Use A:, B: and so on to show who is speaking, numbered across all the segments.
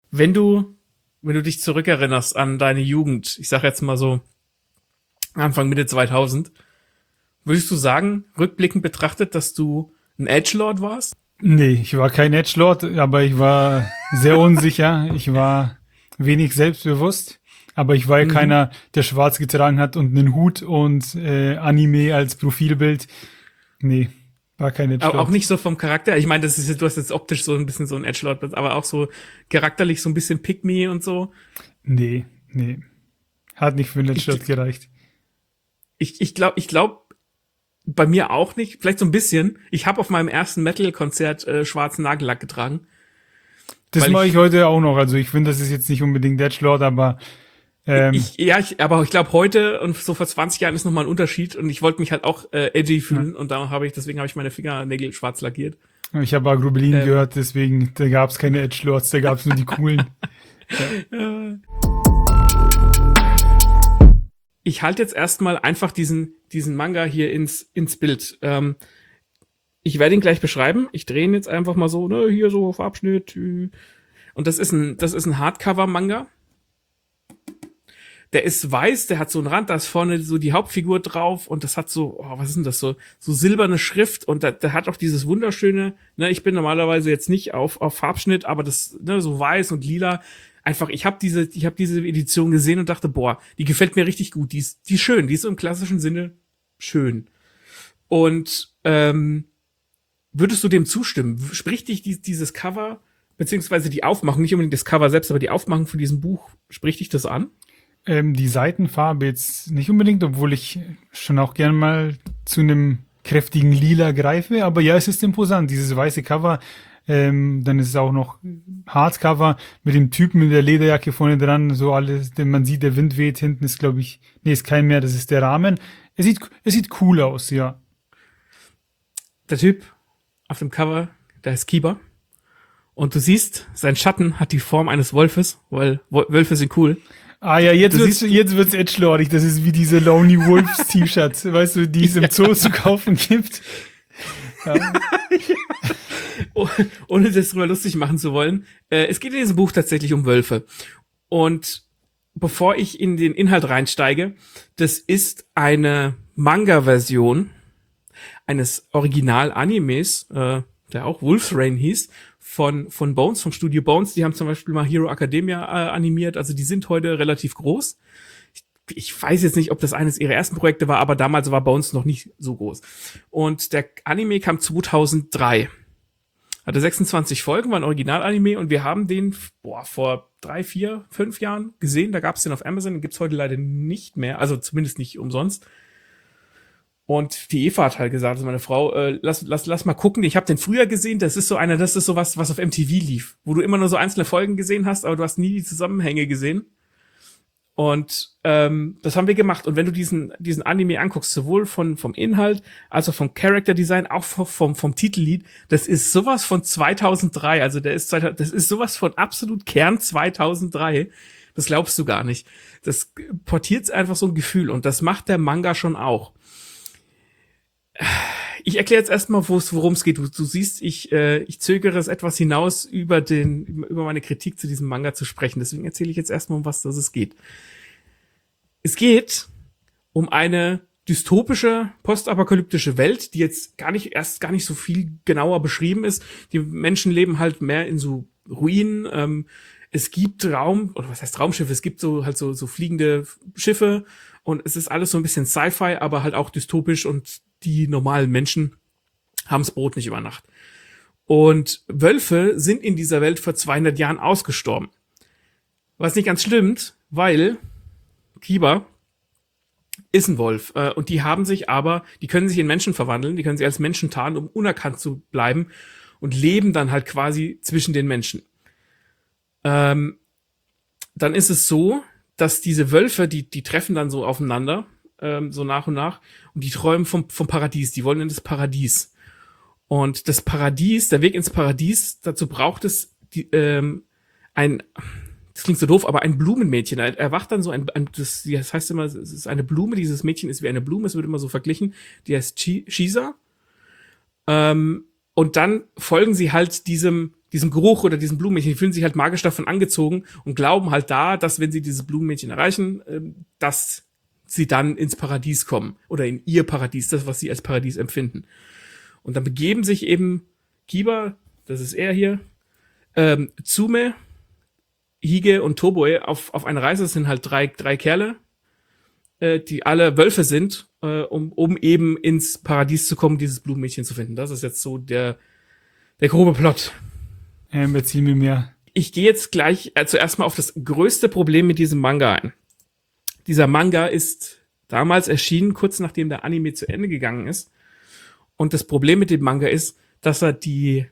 A: wenn du dich zurückerinnerst an deine Jugend, ich sag jetzt mal so Anfang Mitte 2000, würdest du sagen, rückblickend betrachtet, dass du ein Edgelord warst?
B: Nee, ich war kein Edgelord, aber ich war sehr unsicher. Ich war wenig selbstbewusst. Aber ich war ja
A: Mhm.
B: keiner, der schwarz getragen hat und einen Hut und Anime als Profilbild. Nee, war kein
A: Auch
B: Edgelord.
A: nicht so vom Charakter. Ich meine, du hast jetzt optisch so ein bisschen so ein Edgelord, aber auch so charakterlich so ein bisschen Pick me und so.
B: Nee, nee. Hat nicht für einen
A: Ich,
B: Edgelord gereicht.
A: ich glaub, bei mir auch nicht. Vielleicht so ein bisschen. Ich habe auf meinem ersten Metal-Konzert schwarzen Nagellack getragen,
B: Das
A: weil
B: mache ich
A: ich
B: heute auch noch. Also ich finde, das ist jetzt nicht unbedingt Edgelord, aber
A: aber ich glaube heute und so vor 20 Jahren ist noch mal ein Unterschied und ich wollte mich halt auch edgy
B: ja.
A: fühlen und deswegen habe ich meine Fingernägel schwarz lackiert.
B: Ich habe Agrobelin
A: Ähm,
B: gehört, deswegen, da gab es keine Edgelords, da gab es nur die coolen. Ja.
A: Ich halte jetzt erstmal einfach diesen Manga hier ins Bild. Ich werde ihn gleich beschreiben. Ich drehe ihn jetzt einfach mal so, ne, hier so Farbschnitt. Und das ist ein Hardcover-Manga. Der ist weiß, der hat so einen Rand, da ist vorne so die Hauptfigur drauf und das hat so, oh, was ist denn das, so silberne Schrift und der hat auch dieses wunderschöne, ne, ich bin normalerweise jetzt nicht auf Farbschnitt, aber das, ne, so weiß und lila, einfach, ich hab diese Edition gesehen und dachte, boah, die gefällt mir richtig gut, die ist schön, die ist so im klassischen Sinne schön. Und, würdest du dem zustimmen? Spricht dich dieses Cover, beziehungsweise die Aufmachung, nicht unbedingt das Cover selbst, aber die Aufmachung von diesem Buch, spricht dich das an?
B: Die Seitenfarbe jetzt nicht unbedingt, obwohl ich schon auch gern mal zu einem kräftigen Lila greife, aber ja, es ist imposant, dieses weiße Cover. Dann ist es auch noch Hardcover mit dem Typen in der Lederjacke vorne dran, so alles, denn man sieht, der Wind weht, hinten ist, glaube ich, nee, ist kein mehr, das ist der Rahmen. Es sieht cool aus, ja.
A: Der Typ auf dem Cover, der ist Kiba. Und du siehst, sein Schatten hat die Form eines Wolfes, weil Wölfe sind cool.
B: Ah ja,
A: Du
B: jetzt wird's edgelordig. Das ist wie diese Lonely Wolves T-Shirts, weißt du, die es im Zoo zu kaufen gibt. Ja.
A: ohne das drüber lustig machen zu wollen, es geht in diesem Buch tatsächlich um Wölfe. Und bevor ich in den Inhalt reinsteige, das ist eine Manga-Version eines Original-Animes, der auch Wolf's Rain hieß, von Bones, vom Studio Bones. Die haben zum Beispiel mal Hero Academia animiert, also die sind heute relativ groß. Ich weiß jetzt nicht, ob das eines ihrer ersten Projekte war, aber damals war Bones noch nicht so groß. Und der Anime kam 2003. Hatte 26 Folgen, war ein Original-Anime und wir haben den vor 3, 4, 5 Jahren gesehen. Da gab es den auf Amazon, den gibt's heute leider nicht mehr, also zumindest nicht umsonst. Und die Eva hat halt gesagt, also meine Frau, lass mal gucken. Ich habe den früher gesehen. Das ist so was auf MTV lief, wo du immer nur so einzelne Folgen gesehen hast, aber du hast nie die Zusammenhänge gesehen. Und das haben wir gemacht. Und wenn du diesen Anime anguckst, sowohl vom Inhalt als auch vom Character Design, auch vom Titellied, das ist sowas von 2003. Also das ist sowas von absolut Kern 2003. Das glaubst du gar nicht. Das portiert einfach so ein Gefühl und das macht der Manga schon auch. Ich erkläre jetzt erstmal, worum es geht. Du siehst, ich zögere es etwas hinaus, über meine Kritik zu diesem Manga zu sprechen. Deswegen erzähle ich jetzt erstmal, um was es geht. Es geht um eine dystopische, postapokalyptische Welt, die jetzt gar nicht so viel genauer beschrieben ist. Die Menschen leben halt mehr in so Ruinen. Es gibt was heißt Raumschiffe? Es gibt so fliegende Schiffe und es ist alles so ein bisschen Sci-Fi, aber halt auch dystopisch und die normalen Menschen haben's Brot nicht über Nacht. Und Wölfe sind in dieser Welt vor 200 Jahren ausgestorben. Was nicht ganz stimmt, weil Kiba ist ein Wolf. Und die können sich in Menschen verwandeln, die können sich als Menschen tarnen, um unerkannt zu bleiben und leben dann halt quasi zwischen den Menschen. Dann ist es so, dass diese Wölfe, die treffen dann so aufeinander, so nach und nach, und die träumen vom Paradies, die wollen in das Paradies. Und das Paradies, der Weg ins Paradies, dazu braucht es das klingt so doof, aber ein Blumenmädchen. Er erwacht dann so das heißt immer, es ist eine Blume, dieses Mädchen ist wie eine Blume, es wird immer so verglichen, die heißt Shisa. Und dann folgen sie halt diesem diesem Geruch oder diesem Blumenmädchen, die fühlen sich halt magisch davon angezogen und glauben halt da, dass wenn sie dieses Blumenmädchen erreichen, dass sie dann ins Paradies kommen oder in ihr Paradies, das, was sie als Paradies empfinden. Und dann begeben sich eben Kiba, das ist er hier, Tsume, Hige und Toboe auf eine Reise. Das sind halt drei Kerle, die alle Wölfe sind, um eben ins Paradies zu kommen, dieses Blumenmädchen zu finden. Das ist jetzt so der grobe Plot.
B: Erzähl mir mehr.
A: Ich gehe jetzt gleich zuerst mal auf das größte Problem mit diesem Manga ein. Dieser Manga ist damals erschienen, kurz nachdem der Anime zu Ende gegangen ist. Und das Problem mit dem Manga ist, dass er den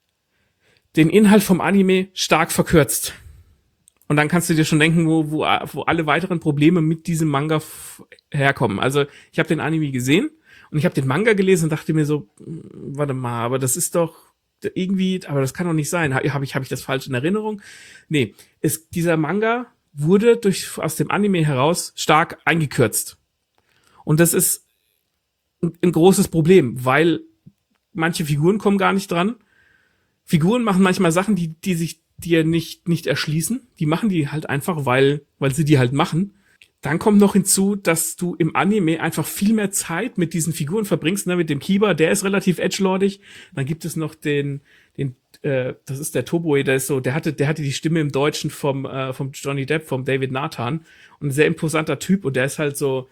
A: Inhalt vom Anime stark verkürzt. Und dann kannst du dir schon denken, wo alle weiteren Probleme mit diesem Manga herkommen. Also ich habe den Anime gesehen und ich habe den Manga gelesen und dachte mir so, warte mal, aber das ist doch irgendwie, aber das kann doch nicht sein. Hab ich das falsch in Erinnerung? Nee, dieser Manga wurde aus dem Anime heraus stark eingekürzt. Und das ist ein großes Problem, weil manche Figuren kommen gar nicht dran. Figuren machen manchmal Sachen, die sich dir nicht erschließen. Die machen die halt einfach, weil sie die halt machen. Dann kommt noch hinzu, dass du im Anime einfach viel mehr Zeit mit diesen Figuren verbringst, ne, mit dem Kiba, der ist relativ edgelordig. Dann gibt es noch das ist der Toboe, der hatte die Stimme im Deutschen vom Johnny Depp, vom David Nathan, und ein sehr imposanter Typ, und der ist so,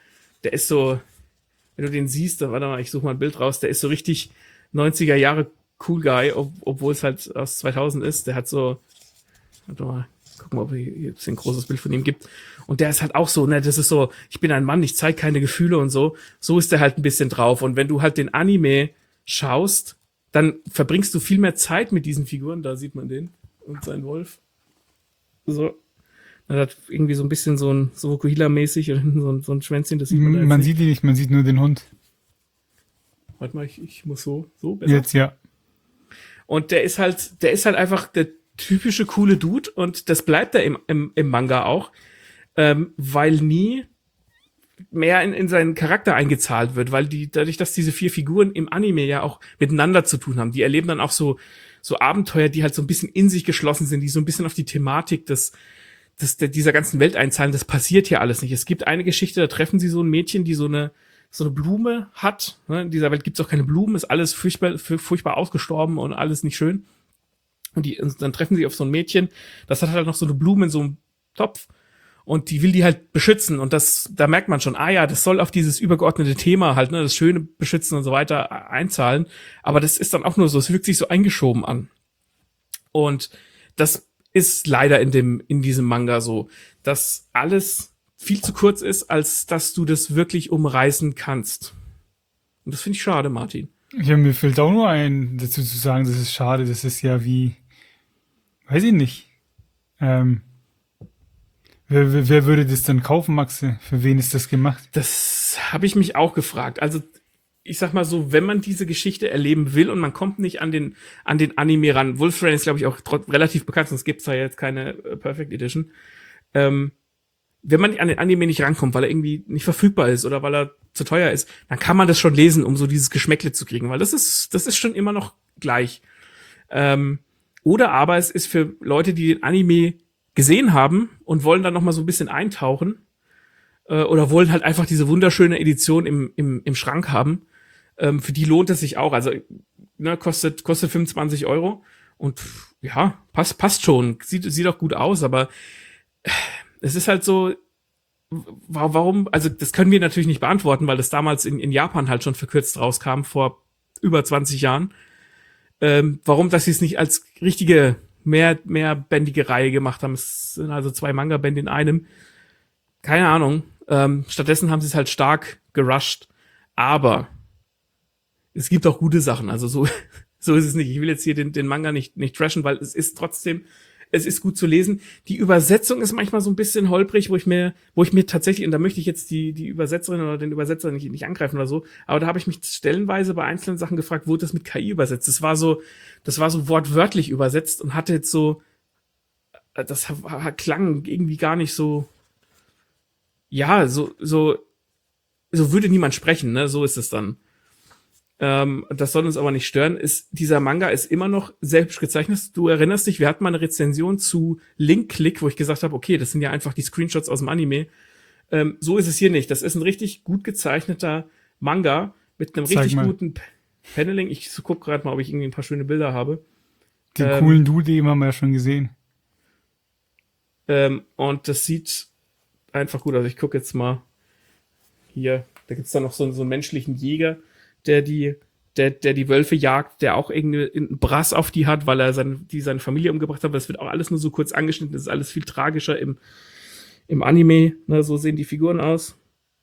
A: wenn du den siehst, dann warte mal, ich suche mal ein Bild raus, der ist so richtig 90er Jahre Cool Guy, obwohl es halt aus 2000 ist. Der hat so, warte mal, gucken wir, ob es ein großes Bild von ihm gibt. Und der ist halt auch so, ne, das ist so, ich bin ein Mann, ich zeige keine Gefühle und so. So ist der halt ein bisschen drauf. Und wenn du halt den Anime schaust, dann verbringst du viel mehr Zeit mit diesen Figuren. Da sieht man den und seinen Wolf. So. Er hat irgendwie so ein bisschen so Fukuhila-mäßig und so ein Schwänzchen, das sieht man da jetzt
B: Man sieht ihn nicht, man sieht nur den Hund.
A: Warte mal, ich muss so besser.
B: Jetzt, ja.
A: Und der ist halt einfach der typische coole Dude, und das bleibt er im Manga auch, weil nie mehr in seinen Charakter eingezahlt wird, weil dadurch, dass diese 4 Figuren im Anime ja auch miteinander zu tun haben, die erleben dann auch so Abenteuer, die halt so ein bisschen in sich geschlossen sind, die so ein bisschen auf die Thematik dieser ganzen Welt einzahlen. Das passiert hier alles nicht. Es gibt eine Geschichte, da treffen sie so ein Mädchen, die so eine Blume hat. Ne? In dieser Welt gibt's auch keine Blumen, ist alles furchtbar ausgestorben und alles nicht schön. Und dann treffen sie auf so ein Mädchen, das hat halt noch so eine Blume in so einem Topf, und die will die halt beschützen, und da merkt man schon, ja, das soll auf dieses übergeordnete Thema halt, ne, das Schöne beschützen und so weiter einzahlen, aber das ist dann auch nur so, es fühlt sich so eingeschoben an. Und das ist leider in diesem Manga so, dass alles viel zu kurz ist, als dass du das wirklich umreißen kannst. Und das finde ich schade, Martin.
B: Ja, mir fällt auch nur ein, dazu zu sagen, das ist schade, das ist ja wie, weiß ich nicht. Wer würde das denn kaufen, Maxe? Für wen ist das gemacht?
A: Das habe ich mich auch gefragt. Also ich sag mal so, wenn man diese Geschichte erleben will und man kommt nicht an den Anime ran, Wolf Rain ist, glaube ich, auch relativ bekannt, sonst gibt's da jetzt keine Perfect Edition. Wenn man an den Anime nicht rankommt, weil er irgendwie nicht verfügbar ist oder weil er zu teuer ist, dann kann man das schon lesen, um so dieses Geschmäckle zu kriegen, weil das ist schon immer noch gleich. Oder aber es ist für Leute, die den Anime gesehen haben und wollen dann noch mal so ein bisschen eintauchen, oder wollen halt einfach diese wunderschöne Edition im Schrank haben. Für die lohnt es sich auch. Also, ne, kostet 25 € und ja, passt schon. Sieht auch gut aus, aber es ist halt so, warum, also das können wir natürlich nicht beantworten, weil das damals in Japan halt schon verkürzt rauskam, vor über 20 Jahren. Warum, dass sie es nicht als richtige mehrbändige Reihe gemacht haben. Es sind also 2 Manga-Bände in einem. Keine Ahnung. Stattdessen haben sie es halt stark gerusht. Aber es gibt auch gute Sachen. Also so ist es nicht. Ich will jetzt hier den Manga nicht trashen, weil es ist trotzdem, es ist gut zu lesen. Die Übersetzung ist manchmal so ein bisschen holprig, wo ich mir tatsächlich, und da möchte ich jetzt die Übersetzerin oder den Übersetzer nicht angreifen oder so, aber da habe ich mich stellenweise bei einzelnen Sachen gefragt, wurde das mit KI übersetzt? Das war so wortwörtlich übersetzt und hatte jetzt so, das klang irgendwie gar nicht so, ja, so würde niemand sprechen, ne? So ist es dann. Das soll uns aber nicht stören. Dieser Manga ist immer noch sehr hübsch gezeichnet. Du erinnerst dich, wir hatten mal eine Rezension zu Link Click, wo ich gesagt habe, okay, das sind ja einfach die Screenshots aus dem Anime. So ist es hier nicht. Das ist ein richtig gut gezeichneter Manga mit einem richtig guten Paneling. Ich gucke gerade mal, ob ich irgendwie ein paar schöne Bilder habe.
B: Den coolen Dude, den haben wir ja schon gesehen.
A: Und das sieht einfach gut aus. Ich gucke jetzt mal hier. Da gibt's dann noch so einen menschlichen Jäger, der die Wölfe jagt, der auch irgendwie einen Brass auf die hat, weil er seine Familie umgebracht hat. Das wird auch alles nur so kurz angeschnitten. Das ist alles viel tragischer im Anime. Ne, so sehen die Figuren aus.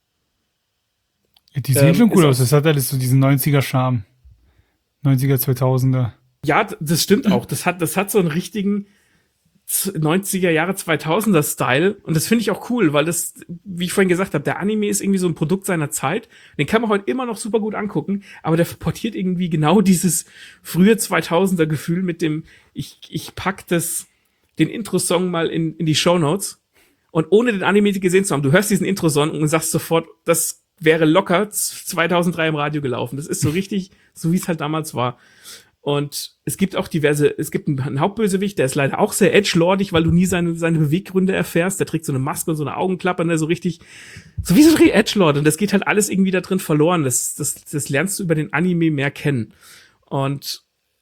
B: Die sehen schon cool aus. Das hat alles so diesen 90er-Charme. 90er, 2000er.
A: Ja, das stimmt auch. Das hat so einen richtigen 90er Jahre 2000er Style. Und das finde ich auch cool, weil das, wie ich vorhin gesagt habe, der Anime ist irgendwie so ein Produkt seiner Zeit. Den kann man heute immer noch super gut angucken, aber der portiert irgendwie genau dieses frühe 2000er Gefühl mit dem, ich pack den Intro-Song mal in die Shownotes. Und ohne den Anime gesehen zu haben, du hörst diesen Intro-Song und sagst sofort, das wäre locker 2003 im Radio gelaufen. Das ist so richtig, so wie es halt damals war. Und es gibt auch einen Hauptbösewicht, der ist leider auch sehr edgelordig, weil du nie seine Beweggründe erfährst. Der trägt so eine Maske und so eine Augenklappe, ne, so richtig, so wie so ein Edgelord. Und das geht halt alles irgendwie da drin verloren. Das lernst du über den Anime mehr kennen. Und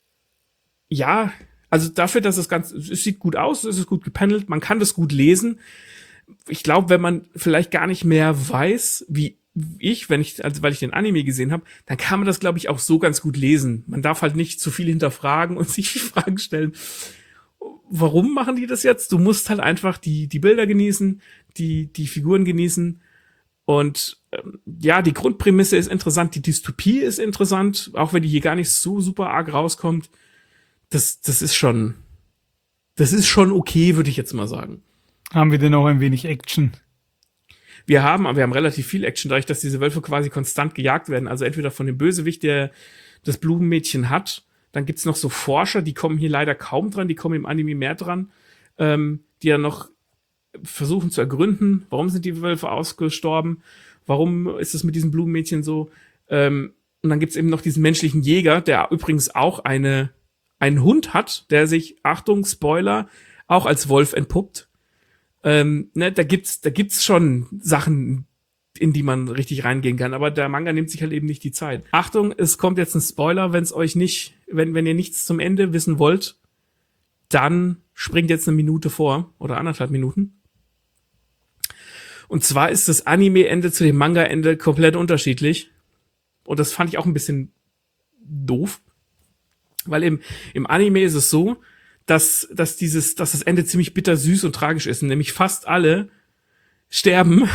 A: ja, also dafür, dass es sieht gut aus, es ist gut gepanelt, man kann das gut lesen. Ich glaube, wenn man vielleicht gar nicht mehr weiß, wie ich, weil ich den Anime gesehen habe, dann kann man das, glaube ich, auch so ganz gut lesen. Man darf halt nicht zu viel hinterfragen und sich die Fragen stellen. Warum machen die das jetzt? Du musst halt einfach die Bilder genießen, die Figuren genießen. Und ja, die Grundprämisse ist interessant, die Dystopie ist interessant, auch wenn die hier gar nicht so super arg rauskommt. Das ist schon okay, würde ich jetzt mal sagen.
B: Haben wir denn auch ein wenig Action?
A: Wir haben relativ viel Action, dadurch, dass diese Wölfe quasi konstant gejagt werden. Also entweder von dem Bösewicht, der das Blumenmädchen hat, dann gibt's noch so Forscher, die kommen hier leider kaum dran, die kommen im Anime mehr dran, die dann noch versuchen zu ergründen, warum sind die Wölfe ausgestorben, warum ist es mit diesem Blumenmädchen so. Und dann gibt's eben noch diesen menschlichen Jäger, der übrigens auch einen Hund hat, der sich, Achtung, Spoiler, auch als Wolf entpuppt. Da gibt's schon Sachen, in die man richtig reingehen kann, aber der Manga nimmt sich halt eben nicht die Zeit. Achtung, es kommt jetzt ein Spoiler, wenn ihr nichts zum Ende wissen wollt, dann springt jetzt 1 Minute vor oder 1,5 Minuten. Und zwar ist das Anime-Ende zu dem Manga-Ende komplett unterschiedlich. Und das fand ich auch ein bisschen doof. Weil im Anime ist es so, dass das Ende ziemlich bittersüß und tragisch ist. Nämlich fast alle sterben.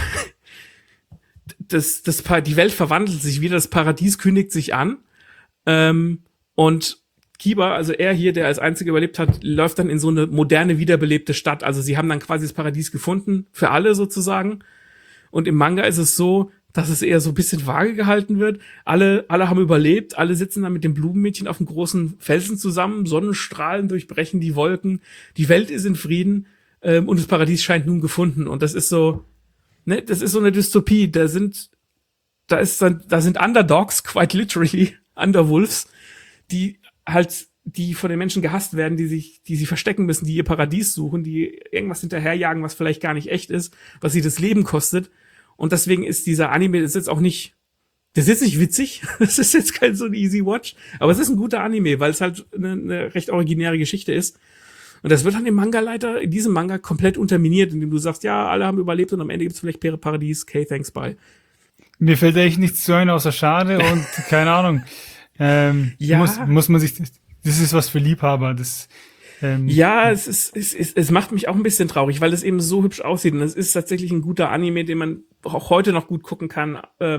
A: Die Welt verwandelt sich wieder, das Paradies kündigt sich an. Und Kiba, also er hier, der als einziger überlebt hat, läuft dann in so eine moderne, wiederbelebte Stadt. Also sie haben dann quasi das Paradies gefunden, für alle sozusagen. Und im Manga ist es so, dass es eher so ein bisschen vage gehalten wird. Alle haben überlebt, alle sitzen dann mit dem Blumenmädchen auf einem großen Felsen zusammen, Sonnenstrahlen durchbrechen die Wolken, die Welt ist in Frieden und das Paradies scheint nun gefunden. Und das ist so, ne, das ist so eine Dystopie. Da sind Underdogs, quite literally, Underwolves, die von den Menschen gehasst werden, die sie verstecken müssen, die ihr Paradies suchen, die irgendwas hinterherjagen, was vielleicht gar nicht echt ist, was sie das Leben kostet. Und deswegen ist dieser Anime, das ist nicht witzig, das ist jetzt kein so ein easy watch, aber es ist ein guter Anime, weil es halt eine recht originäre Geschichte ist. Und das wird dann in diesem Manga komplett unterminiert, indem du sagst, ja, alle haben überlebt und am Ende gibt's vielleicht Paradies, okay, thanks, bye.
B: Mir fällt echt nichts zu ein, außer schade und keine Ahnung.
A: Ja.
B: Muss man sich, das ist was für Liebhaber,
A: ja, es macht mich auch ein bisschen traurig, weil es eben so hübsch aussieht. Und es ist tatsächlich ein guter Anime, den man auch heute noch gut gucken kann.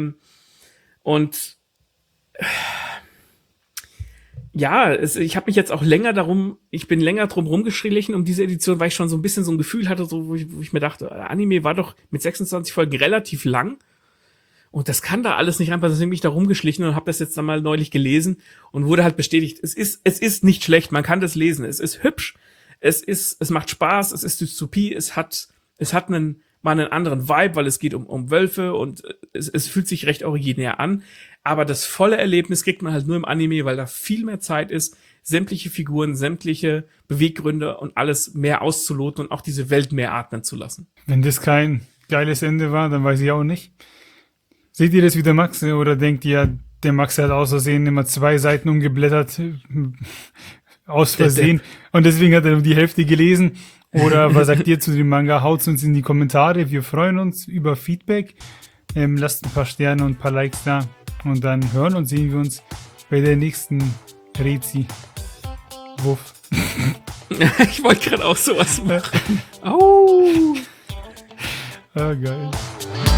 A: Ja, ich habe mich jetzt auch ich bin länger drum rumgeschlichen um diese Edition, weil ich schon so ein bisschen so ein Gefühl hatte, so, wo ich mir dachte, der Anime war doch mit 26 Folgen relativ lang. Und das kann da alles nicht reinpassen, deswegen bin ich da rumgeschlichen und habe das jetzt dann mal neulich gelesen und wurde halt bestätigt, es ist nicht schlecht, man kann das lesen, es ist hübsch, es macht Spaß, es ist Dystopie, es hat mal einen anderen Vibe, weil es geht um Wölfe und es fühlt sich recht originär an, Aber das volle Erlebnis kriegt man halt nur im Anime, weil da viel mehr Zeit ist, sämtliche Figuren, sämtliche Beweggründe und alles mehr auszuloten und auch diese Welt mehr atmen zu lassen.
B: Wenn das kein geiles Ende war, dann weiß ich auch nicht. Seht ihr das wie der Max oder denkt ihr, der Max hat aus Versehen immer 2 Seiten umgeblättert, aus Versehen, und deswegen hat er nur die Hälfte gelesen? Oder was sagt ihr zu dem Manga? Haut's uns in die Kommentare, wir freuen uns über Feedback. Lasst ein paar Sterne und ein paar Likes da und dann hören und sehen wir uns bei der nächsten Rezi. Wuff.
A: Ich wollte gerade auch sowas machen. Au!
B: Ah, geil.